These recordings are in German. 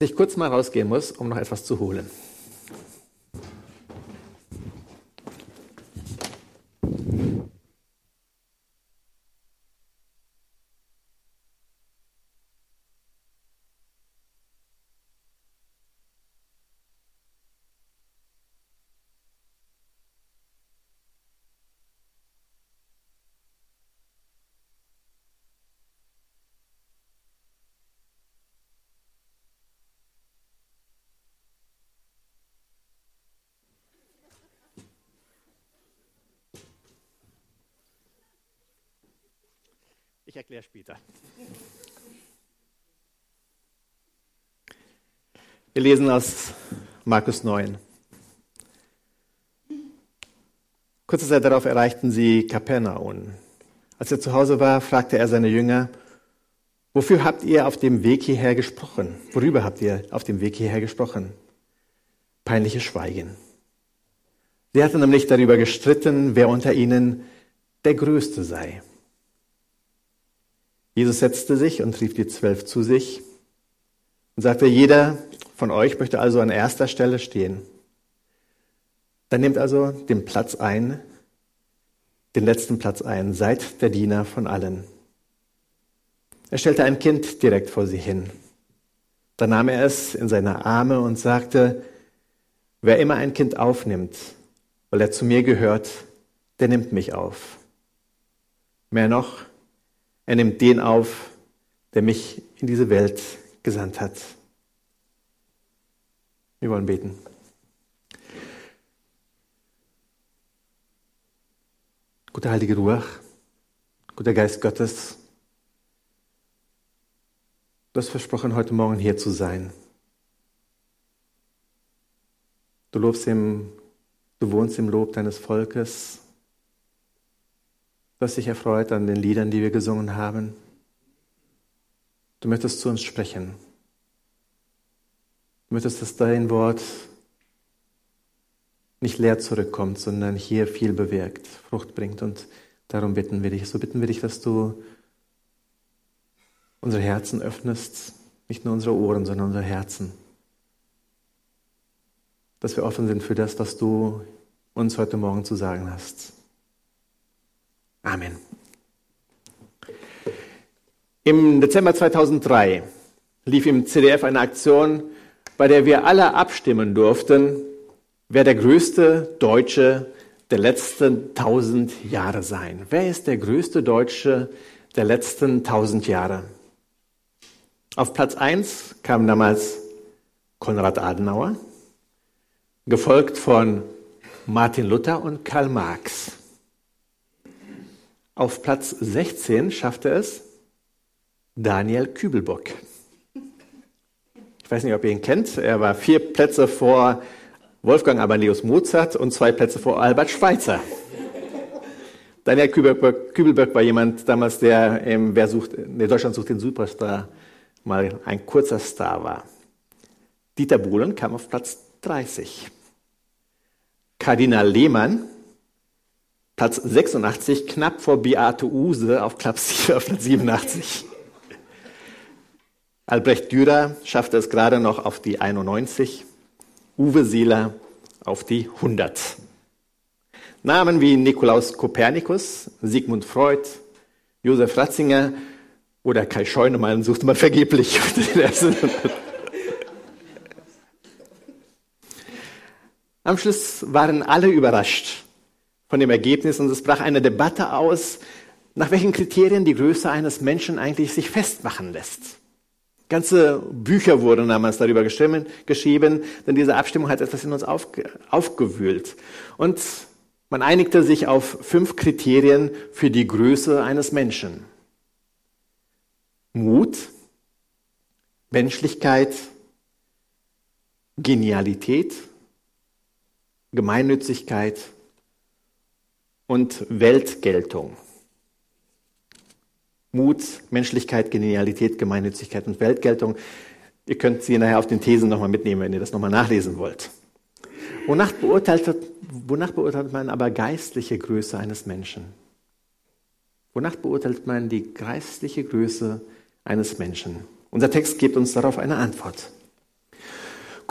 ich kurz mal rausgehen muss, um noch etwas zu holen. Ich erkläre später. Wir lesen aus Markus 9. Kurze Zeit darauf erreichten sie Kapernaum. Als er zu Hause war, fragte er seine Jünger: Wofür habt ihr auf dem Weg hierher gesprochen? Worüber habt ihr auf dem Weg hierher gesprochen? Peinliches Schweigen. Sie hatten nämlich darüber gestritten, wer unter ihnen der Größte sei. Jesus setzte sich und rief die 12 zu sich und sagte: Jeder von euch möchte also an erster Stelle stehen. Dann nehmt also den letzten Platz ein, seid der Diener von allen. Er stellte ein Kind direkt vor sie hin. Dann nahm er es in seine Arme und sagte: Wer immer ein Kind aufnimmt, weil er zu mir gehört, der nimmt mich auf. Mehr noch, er nimmt den auf, der mich in diese Welt gesandt hat. Wir wollen beten. Guter Heilige Ruach, guter Geist Gottes, du hast versprochen, heute Morgen hier zu sein. Du wohnst im Lob deines Volkes. Du hast dich erfreut an den Liedern, die wir gesungen haben. Du möchtest zu uns sprechen. Du möchtest, dass dein Wort nicht leer zurückkommt, sondern hier viel bewirkt, Frucht bringt. Und darum bitten wir dich. So bitten wir dich, dass du unsere Herzen öffnest, nicht nur unsere Ohren, sondern unsere Herzen. Dass wir offen sind für das, was du uns heute Morgen zu sagen hast. Amen. Im Dezember 2003 lief im ZDF eine Aktion, bei der wir alle abstimmen durften, wer der größte Deutsche der letzten 1000 Jahre sein. Wer ist der größte Deutsche der letzten 1000 Jahre? Auf Platz 1 kam damals Konrad Adenauer, gefolgt von Martin Luther und Karl Marx. Auf Platz 16 schaffte es Daniel Kübelbock. Ich weiß nicht, ob ihr ihn kennt. Er war 4 Plätze vor Wolfgang Amadeus Mozart und 2 Plätze vor Albert Schweitzer. Daniel Kübelbock war jemand damals, der im Deutschland sucht den Superstar mal ein kurzer Star war. Dieter Bohlen kam auf Platz 30. Kardinal Lehmann, Platz 86, knapp vor Beate Uhse auf Platz 87. Albrecht Dürer schaffte es gerade noch auf die 91. Uwe Seeler auf die 100. Namen wie Nikolaus Kopernikus, Sigmund Freud, Josef Ratzinger oder Kai Scheunemann suchte man vergeblich. Am Schluss waren alle überrascht von dem Ergebnis und es brach eine Debatte aus, nach welchen Kriterien die Größe eines Menschen eigentlich sich festmachen lässt. Ganze Bücher wurden damals darüber geschrieben, denn diese Abstimmung hat etwas in uns aufgewühlt. Und man einigte sich auf 5 Kriterien für die Größe eines Menschen. Mut, Menschlichkeit, Genialität, Gemeinnützigkeit und Weltgeltung. Mut, Menschlichkeit, Genialität, Gemeinnützigkeit und Weltgeltung. Ihr könnt sie nachher auf den Thesen nochmal mitnehmen, wenn ihr das nochmal nachlesen wollt. Wonach beurteilt man aber geistliche Größe eines Menschen? Wonach beurteilt man die geistliche Größe eines Menschen? Unser Text gibt uns darauf eine Antwort.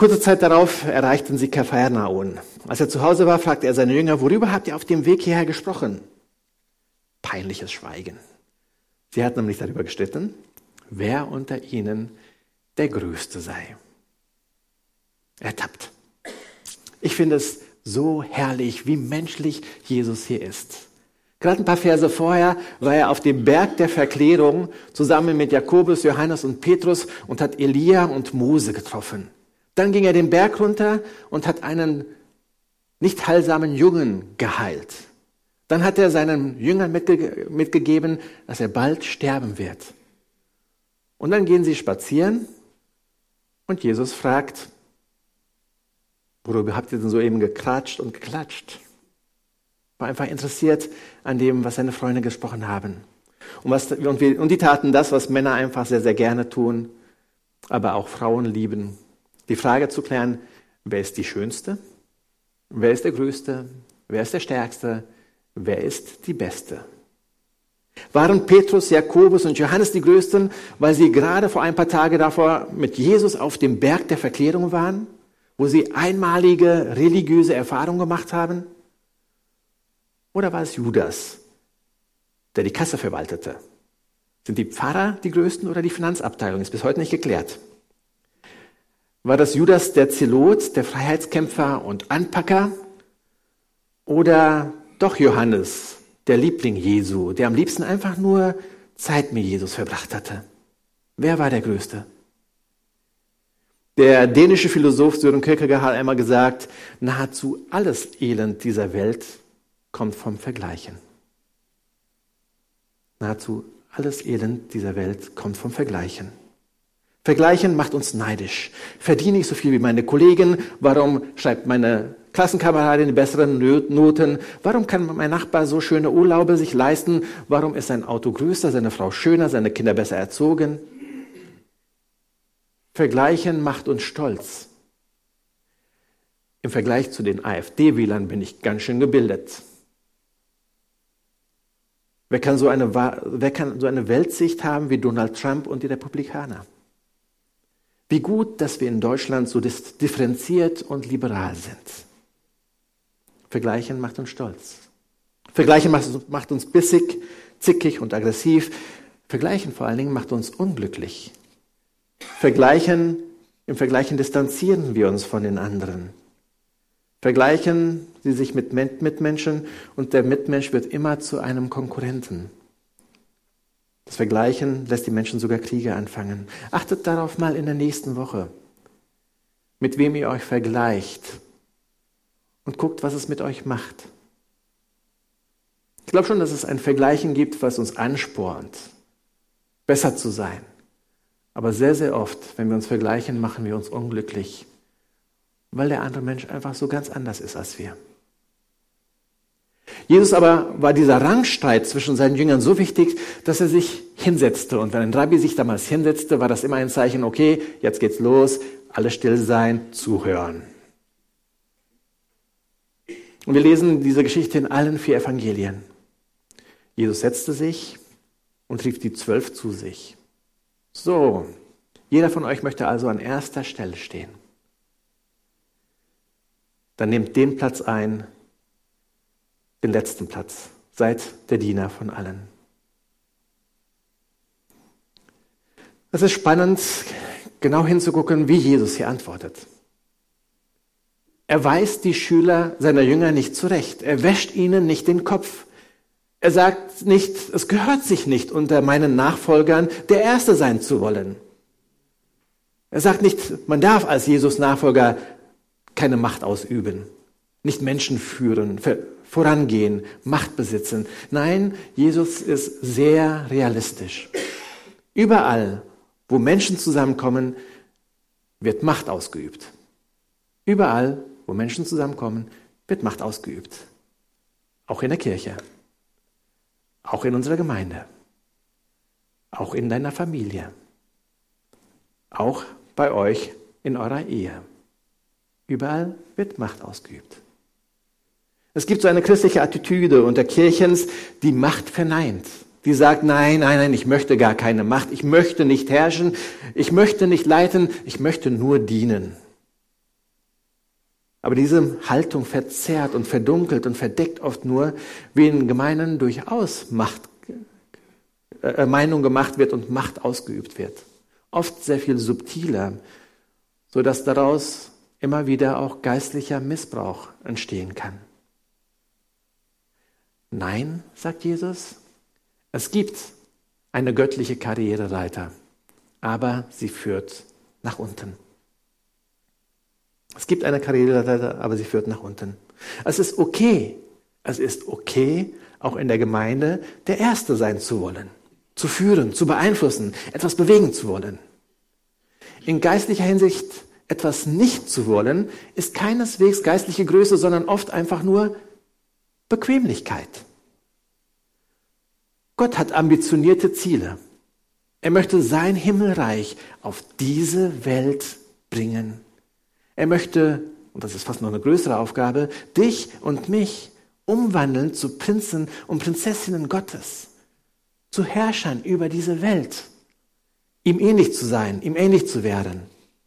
Kurze Zeit darauf erreichten sie Kapharnaum. Als er zu Hause war, fragte er seine Jünger, worüber habt ihr auf dem Weg hierher gesprochen? Peinliches Schweigen. Sie hatten nämlich darüber gestritten, wer unter ihnen der Größte sei. Ertappt. Ich finde es so herrlich, wie menschlich Jesus hier ist. Gerade ein paar Verse vorher war er auf dem Berg der Verklärung zusammen mit Jakobus, Johannes und Petrus und hat Elia und Mose getroffen. Dann ging er den Berg runter und hat einen nicht heilsamen Jungen geheilt. Dann hat er seinen Jüngern mitgegeben, dass er bald sterben wird. Und dann gehen sie spazieren und Jesus fragt, worüber habt ihr denn soeben gekratscht und geklatscht? War einfach interessiert an dem, was seine Freunde gesprochen haben. Und die taten das, was Männer einfach sehr, sehr gerne tun, aber auch Frauen lieben. Die Frage zu klären, wer ist die Schönste? Wer ist der Größte? Wer ist der Stärkste? Wer ist die Beste? Waren Petrus, Jakobus und Johannes die Größten, weil sie gerade vor ein paar Tagen davor mit Jesus auf dem Berg der Verklärung waren, wo sie einmalige religiöse Erfahrungen gemacht haben? Oder war es Judas, der die Kasse verwaltete? Sind die Pfarrer die Größten oder die Finanzabteilung? Ist bis heute nicht geklärt. War das Judas der Zelot, der Freiheitskämpfer und Anpacker? Oder doch Johannes, der Liebling Jesu, der am liebsten einfach nur Zeit mit Jesus verbracht hatte? Wer war der Größte? Der dänische Philosoph Søren Kierkegaard hat einmal gesagt, nahezu alles Elend dieser Welt kommt vom Vergleichen. Nahezu alles Elend dieser Welt kommt vom Vergleichen. Vergleichen macht uns neidisch. Verdiene ich so viel wie meine Kollegen? Warum schreibt meine Klassenkameradin die besseren Noten? Warum kann mein Nachbar so schöne Urlaube sich leisten? Warum ist sein Auto größer, seine Frau schöner, seine Kinder besser erzogen? Vergleichen macht uns stolz. Im Vergleich zu den AfD-Wählern bin ich ganz schön gebildet. Wer kann so eine Weltsicht haben wie Donald Trump und die Republikaner? Wie gut, dass wir in Deutschland so differenziert und liberal sind. Vergleichen macht uns stolz. Vergleichen macht uns bissig, zickig und aggressiv. Vergleichen vor allen Dingen macht uns unglücklich. Im Vergleichen distanzieren wir uns von den anderen. Vergleichen sie sich mit Mitmenschen und der Mitmensch wird immer zu einem Konkurrenten. Das Vergleichen lässt die Menschen sogar Kriege anfangen. Achtet darauf mal in der nächsten Woche, mit wem ihr euch vergleicht und guckt, was es mit euch macht. Ich glaube schon, dass es ein Vergleichen gibt, was uns anspornt, besser zu sein. Aber sehr, sehr oft, wenn wir uns vergleichen, machen wir uns unglücklich, weil der andere Mensch einfach so ganz anders ist als wir. Jesus aber war dieser Rangstreit zwischen seinen Jüngern so wichtig, dass er sich hinsetzte. Und wenn ein Rabbi sich damals hinsetzte, war das immer ein Zeichen, okay, jetzt geht's los, alle still sein, zuhören. Und wir lesen diese Geschichte in allen 4 Evangelien. Jesus setzte sich und rief die 12 zu sich. So, jeder von euch möchte also an erster Stelle stehen. Dann nehmt den Platz ein, den letzten Platz. Seid der Diener von allen. Es ist spannend, genau hinzugucken, wie Jesus hier antwortet. Er weist die Schüler seiner Jünger nicht zurecht. Er wäscht ihnen nicht den Kopf. Er sagt nicht, es gehört sich nicht unter meinen Nachfolgern, der Erste sein zu wollen. Er sagt nicht, man darf als Jesus-Nachfolger keine Macht ausüben, nicht Menschen führen, vorangehen, Macht besitzen. Nein, Jesus ist sehr realistisch. Überall, wo Menschen zusammenkommen, wird Macht ausgeübt. Überall, wo Menschen zusammenkommen, wird Macht ausgeübt. Auch in der Kirche. Auch in unserer Gemeinde. Auch in deiner Familie. Auch bei euch in eurer Ehe. Überall wird Macht ausgeübt. Es gibt so eine christliche Attitüde unter Kirchens, die Macht verneint. Die sagt, nein, ich möchte gar keine Macht. Ich möchte nicht herrschen. Ich möchte nicht leiten. Ich möchte nur dienen. Aber diese Haltung verzerrt und verdunkelt und verdeckt oft nur, wie in Gemeinden durchaus Meinung gemacht wird und Macht ausgeübt wird. Oft sehr viel subtiler, sodass daraus immer wieder auch geistlicher Missbrauch entstehen kann. Nein, sagt Jesus, es gibt eine göttliche Karriereleiter, aber sie führt nach unten. Es gibt eine Karriereleiter, aber sie führt nach unten. Es ist okay, auch in der Gemeinde der Erste sein zu wollen, zu führen, zu beeinflussen, etwas bewegen zu wollen. In geistlicher Hinsicht etwas nicht zu wollen, ist keineswegs geistliche Größe, sondern oft einfach nur Bequemlichkeit. Gott hat ambitionierte Ziele. Er möchte sein Himmelreich auf diese Welt bringen. Er möchte, und das ist fast noch eine größere Aufgabe, dich und mich umwandeln zu Prinzen und Prinzessinnen Gottes, zu Herrschern über diese Welt, ihm ähnlich zu sein, ihm ähnlich zu werden.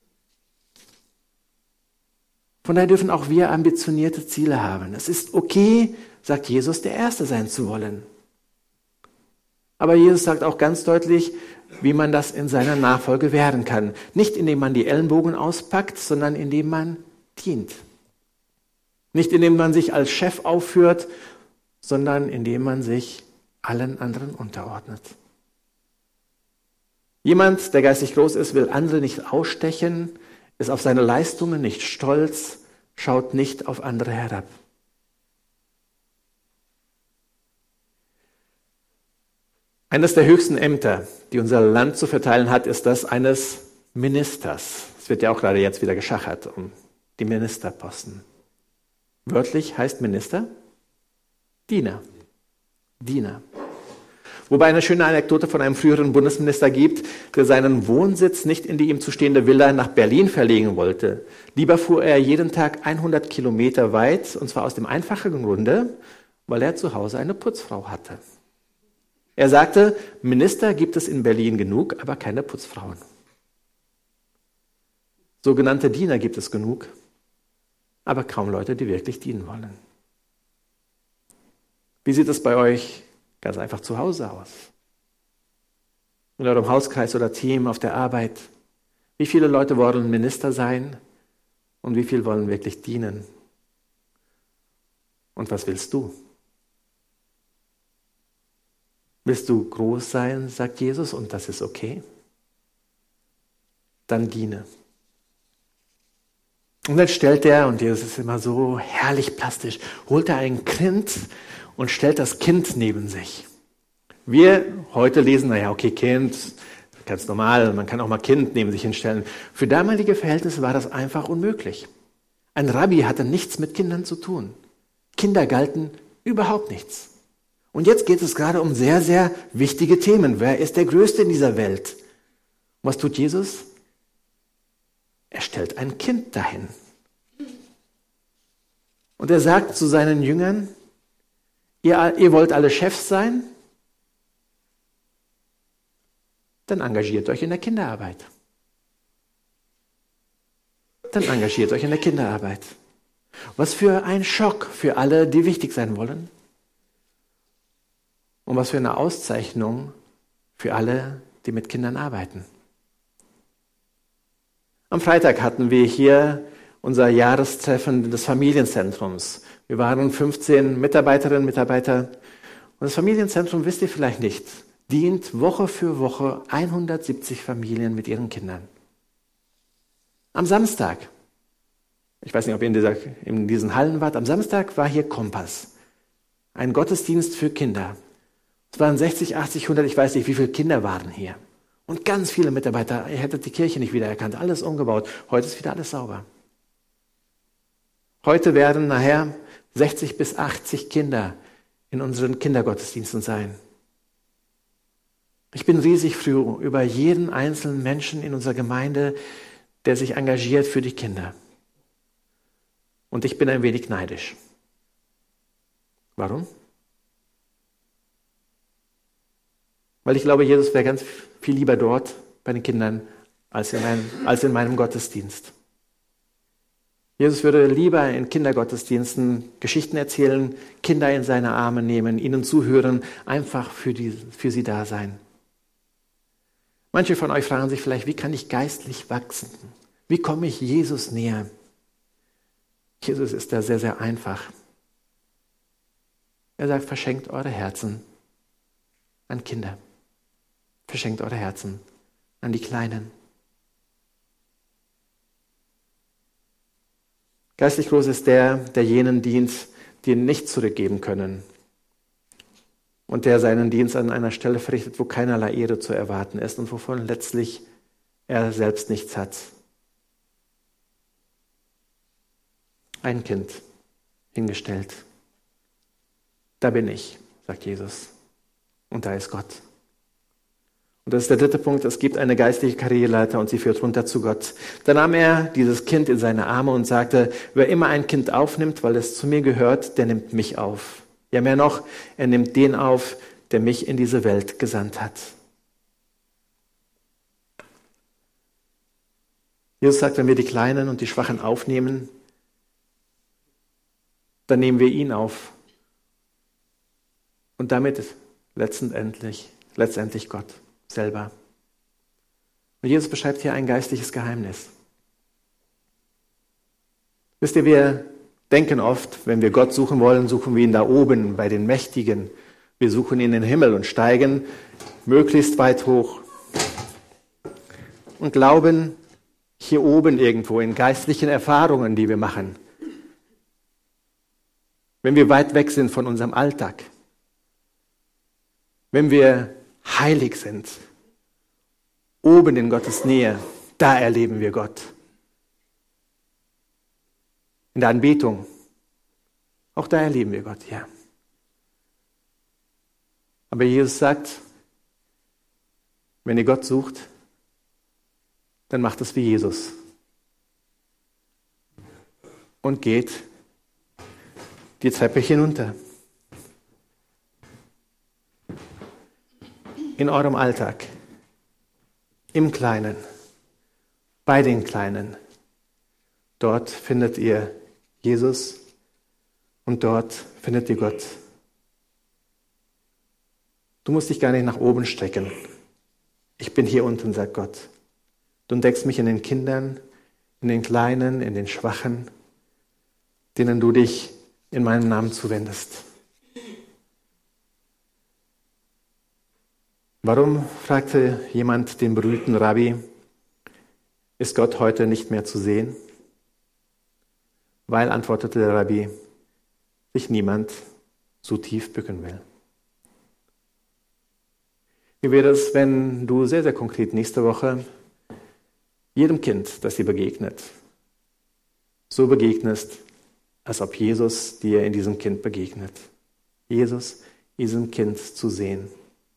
Von daher dürfen auch wir ambitionierte Ziele haben. Es ist okay, sagt Jesus, der Erste sein zu wollen. Aber Jesus sagt auch ganz deutlich, wie man das in seiner Nachfolge werden kann. Nicht indem man die Ellenbogen auspackt, sondern indem man dient. Nicht indem man sich als Chef aufführt, sondern indem man sich allen anderen unterordnet. Jemand, der geistig groß ist, will andere nicht ausstechen, ist auf seine Leistungen nicht stolz, schaut nicht auf andere herab. Eines der höchsten Ämter, die unser Land zu verteilen hat, ist das eines Ministers. Es wird ja auch gerade jetzt wieder geschachert um die Ministerposten. Wörtlich heißt Minister Diener. Diener. Wobei eine schöne Anekdote von einem früheren Bundesminister gibt, der seinen Wohnsitz nicht in die ihm zustehende Villa nach Berlin verlegen wollte. Lieber fuhr er jeden Tag 100 Kilometer weit, und zwar aus dem einfachen Grunde, weil er zu Hause eine Putzfrau hatte. Er sagte, Minister gibt es in Berlin genug, aber keine Putzfrauen. Sogenannte Diener gibt es genug, aber kaum Leute, die wirklich dienen wollen. Wie sieht es bei euch ganz einfach zu Hause aus? In eurem Hauskreis oder Team, auf der Arbeit? Wie viele Leute wollen Minister sein und wie viele wollen wirklich dienen? Und was willst du? Willst du groß sein, sagt Jesus, und das ist okay? Dann diene. Und dann stellt er, und Jesus ist immer so herrlich plastisch, holt er ein Kind und stellt das Kind neben sich. Wir heute lesen, naja, okay, Kind, ganz normal, man kann auch mal Kind neben sich hinstellen. Für damalige Verhältnisse war das einfach unmöglich. Ein Rabbi hatte nichts mit Kindern zu tun. Kinder galten überhaupt nichts. Und jetzt geht es gerade um sehr, sehr wichtige Themen. Wer ist der Größte in dieser Welt? Und was tut Jesus? Er stellt ein Kind dahin. Und er sagt zu seinen Jüngern, ihr wollt alle Chefs sein? Dann engagiert euch in der Kinderarbeit. Was für ein Schock für alle, die wichtig sein wollen. Und was für eine Auszeichnung für alle, die mit Kindern arbeiten. Am Freitag hatten wir hier unser Jahrestreffen des Familienzentrums. Wir waren 15 Mitarbeiterinnen und Mitarbeiter. Und das Familienzentrum, wisst ihr vielleicht nicht, dient Woche für Woche 170 Familien mit ihren Kindern. Am Samstag, ich weiß nicht, ob ihr in diesen Hallen wart, am Samstag war hier Kompass. Ein Gottesdienst für Kinder. Es waren 60, 80, 100, ich weiß nicht, wie viele Kinder waren hier. Und ganz viele Mitarbeiter, ihr hättet die Kirche nicht wiedererkannt, alles umgebaut. Heute ist wieder alles sauber. Heute werden nachher 60 bis 80 Kinder in unseren Kindergottesdiensten sein. Ich bin riesig froh über jeden einzelnen Menschen in unserer Gemeinde, der sich engagiert für die Kinder. Und ich bin ein wenig neidisch. Warum? Weil ich glaube, Jesus wäre ganz viel lieber dort bei den Kindern als in meinem Gottesdienst. Jesus würde lieber in Kindergottesdiensten Geschichten erzählen, Kinder in seine Arme nehmen, ihnen zuhören, einfach für sie da sein. Manche von euch fragen sich vielleicht, wie kann ich geistlich wachsen? Wie komme ich Jesus näher? Jesus ist da sehr, sehr einfach. Er sagt, verschenkt eure Herzen an Kinder. Verschenkt eure Herzen an die Kleinen. Geistlich groß ist der jenen dient, die nicht zurückgeben können. Und der seinen Dienst an einer Stelle verrichtet, wo keinerlei Ehre zu erwarten ist und wovon letztlich er selbst nichts hat. Ein Kind hingestellt. Da bin ich, sagt Jesus. Und da ist Gott. Und das ist der dritte Punkt. Es gibt eine geistliche Karriereleiter und sie führt runter zu Gott. Da nahm er dieses Kind in seine Arme und sagte, wer immer ein Kind aufnimmt, weil es zu mir gehört, der nimmt mich auf. Ja, mehr noch, er nimmt den auf, der mich in diese Welt gesandt hat. Jesus sagt, wenn wir die Kleinen und die Schwachen aufnehmen, dann nehmen wir ihn auf. Und damit letztendlich Gott selber. Und Jesus beschreibt hier ein geistliches Geheimnis. Wisst ihr, wir denken oft, wenn wir Gott suchen wollen, suchen wir ihn da oben bei den Mächtigen. Wir suchen ihn in den Himmel und steigen möglichst weit hoch und glauben hier oben irgendwo in geistlichen Erfahrungen, die wir machen. Wenn wir weit weg sind von unserem Alltag, wenn wir heilig sind, oben in Gottes Nähe, da erleben wir Gott. In der Anbetung, auch da erleben wir Gott, ja. Aber Jesus sagt, wenn ihr Gott sucht, dann macht es wie Jesus und geht die Treppe hinunter. In eurem Alltag, im Kleinen, bei den Kleinen. Dort findet ihr Jesus und dort findet ihr Gott. Du musst dich gar nicht nach oben strecken. Ich bin hier unten, sagt Gott. Du entdeckst mich in den Kindern, in den Kleinen, in den Schwachen, denen du dich in meinem Namen zuwendest. Warum, fragte jemand den berühmten Rabbi, ist Gott heute nicht mehr zu sehen? Weil, antwortete der Rabbi, sich niemand so tief bücken will. Wie wäre es, wenn du sehr, sehr konkret nächste Woche jedem Kind, das dir begegnet, so begegnest, als ob Jesus dir in diesem Kind begegnet. Jesus, diesem Kind zu sehen.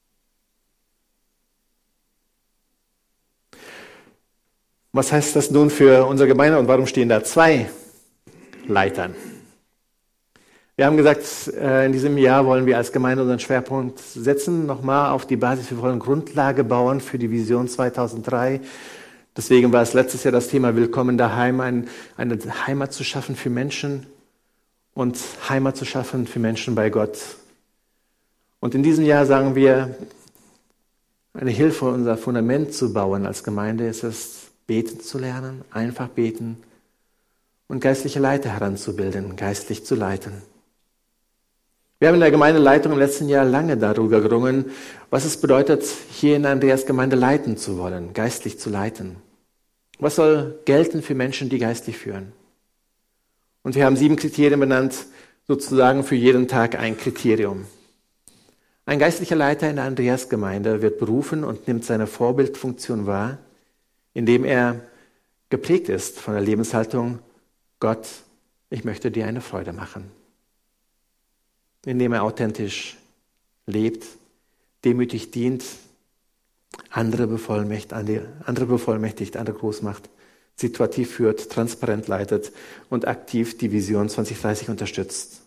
Was heißt das nun für unsere Gemeinde und warum stehen da 2 Leitern? Wir haben gesagt, in diesem Jahr wollen wir als Gemeinde unseren Schwerpunkt setzen, nochmal auf die Basis. Wir wollen Grundlage bauen für die Vision 2003. Deswegen war es letztes Jahr das Thema Willkommen daheim, eine Heimat zu schaffen für Menschen und Heimat zu schaffen für Menschen bei Gott. Und in diesem Jahr sagen wir, eine Hilfe, unser Fundament zu bauen als Gemeinde, ist es, beten zu lernen, einfach beten und geistliche Leiter heranzubilden, geistlich zu leiten. Wir haben in der Gemeindeleitung im letzten Jahr lange darüber gerungen, was es bedeutet, hier in Andreas Gemeinde leiten zu wollen, geistlich zu leiten. Was soll gelten für Menschen, die geistlich führen? Und wir haben 7 Kriterien benannt, sozusagen für jeden Tag ein Kriterium. Ein geistlicher Leiter in der Andreas Gemeinde wird berufen und nimmt seine Vorbildfunktion wahr, indem er geprägt ist von der Lebenshaltung, Gott, ich möchte dir eine Freude machen. Indem er authentisch lebt, demütig dient, andere bevollmächtigt, andere groß macht, situativ führt, transparent leitet und aktiv die Vision 2030 unterstützt.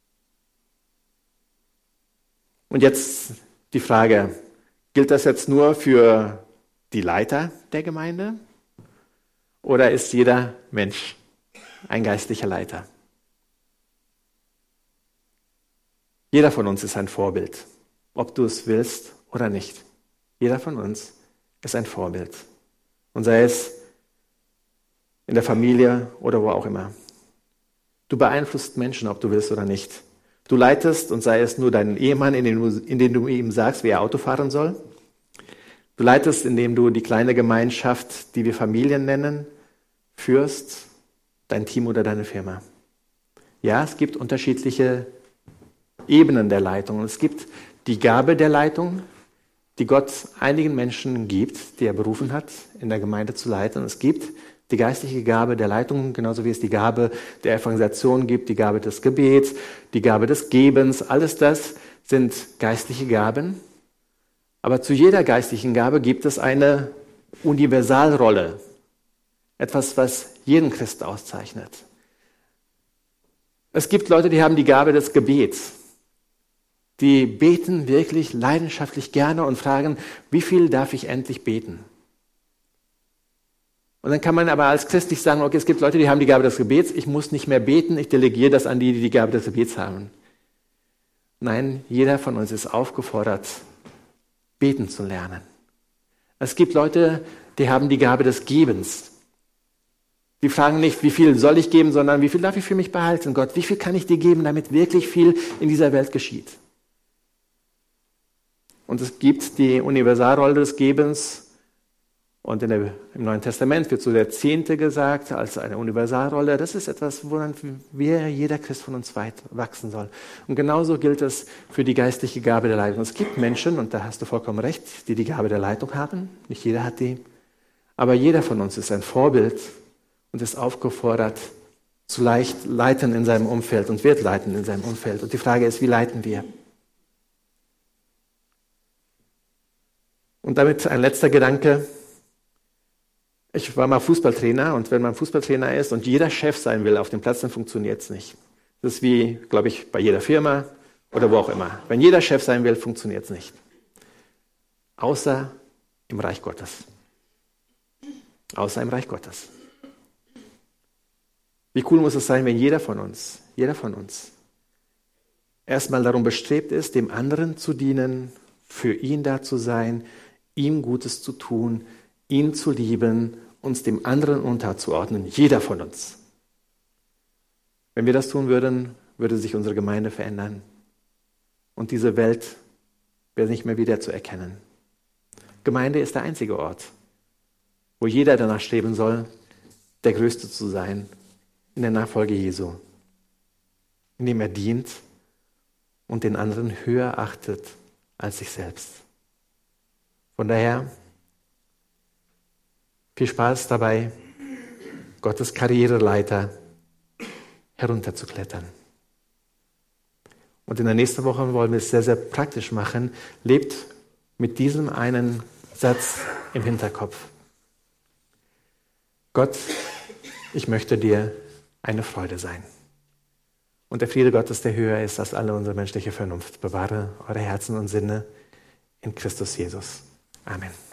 Und jetzt die Frage, gilt das jetzt nur für die Leiter der Gemeinde oder ist jeder Mensch ein geistlicher Leiter. Jeder von uns ist ein Vorbild, ob du es willst oder nicht. Jeder von uns ist ein Vorbild. Und sei es in der Familie oder wo auch immer. Du beeinflusst Menschen, ob du willst oder nicht. Du leitest, und sei es nur deinen Ehemann, indem du ihm sagst, wie er Auto fahren soll. Du leitest, indem du die kleine Gemeinschaft, die wir Familien nennen, führst, dein Team oder deine Firma. Ja, es gibt unterschiedliche Ebenen der Leitung. Und es gibt die Gabe der Leitung, die Gott einigen Menschen gibt, die er berufen hat, in der Gemeinde zu leiten. Und es gibt die geistliche Gabe der Leitung, genauso wie es die Gabe der Evangelisation gibt, die Gabe des Gebets, die Gabe des Gebens. Alles das sind geistliche Gaben. Aber zu jeder geistlichen Gabe gibt es eine Universalrolle. Etwas, was jeden Christ auszeichnet. Es gibt Leute, die haben die Gabe des Gebets. Die beten wirklich leidenschaftlich gerne und fragen, wie viel darf ich endlich beten? Und dann kann man aber als Christ nicht sagen, okay, es gibt Leute, die haben die Gabe des Gebets, ich muss nicht mehr beten, ich delegiere das an die, die die Gabe des Gebets haben. Nein, jeder von uns ist aufgefordert, beten zu lernen. Es gibt Leute, die haben die Gabe des Gebens. Die fragen nicht, wie viel soll ich geben, sondern wie viel darf ich für mich behalten, Gott? Wie viel kann ich dir geben, damit wirklich viel in dieser Welt geschieht? Und es gibt die Universalrolle des Gebens. Und im Neuen Testament wird so der Zehnte gesagt als eine Universalrolle. Das ist etwas, woran jeder Christ von uns weit wachsen soll. Und genauso gilt es für die geistliche Gabe der Leitung. Es gibt Menschen, und da hast du vollkommen recht, die die Gabe der Leitung haben. Nicht jeder hat die. Aber jeder von uns ist ein Vorbild und ist aufgefordert, zu leiten in seinem Umfeld und wird leiten in seinem Umfeld. Und die Frage ist, wie leiten wir? Und damit ein letzter Gedanke. Ich war mal Fußballtrainer, und wenn man Fußballtrainer ist und jeder Chef sein will auf dem Platz, dann funktioniert es nicht. Das ist wie, glaube ich, bei jeder Firma oder wo auch immer. Wenn jeder Chef sein will, funktioniert es nicht. Außer im Reich Gottes. Außer im Reich Gottes. Wie cool muss es sein, wenn jeder von uns erstmal darum bestrebt ist, dem anderen zu dienen, für ihn da zu sein, ihm Gutes zu tun, ihn zu lieben, uns dem anderen unterzuordnen, jeder von uns. Wenn wir das tun würden, würde sich unsere Gemeinde verändern und diese Welt wäre nicht mehr wieder zu erkennen. Gemeinde ist der einzige Ort, wo jeder danach streben soll, der Größte zu sein in der Nachfolge Jesu, indem er dient und den anderen höher achtet als sich selbst. Von daher viel Spaß dabei, Gottes Karriereleiter herunterzuklettern. Und in der nächsten Woche wollen wir es sehr, sehr praktisch machen. Lebt mit diesem einen Satz im Hinterkopf. Gott, ich möchte dir eine Freude sein. Und der Friede Gottes, der höher ist als alle unsere menschliche Vernunft, bewahre eure Herzen und Sinne in Christus Jesus. Amen.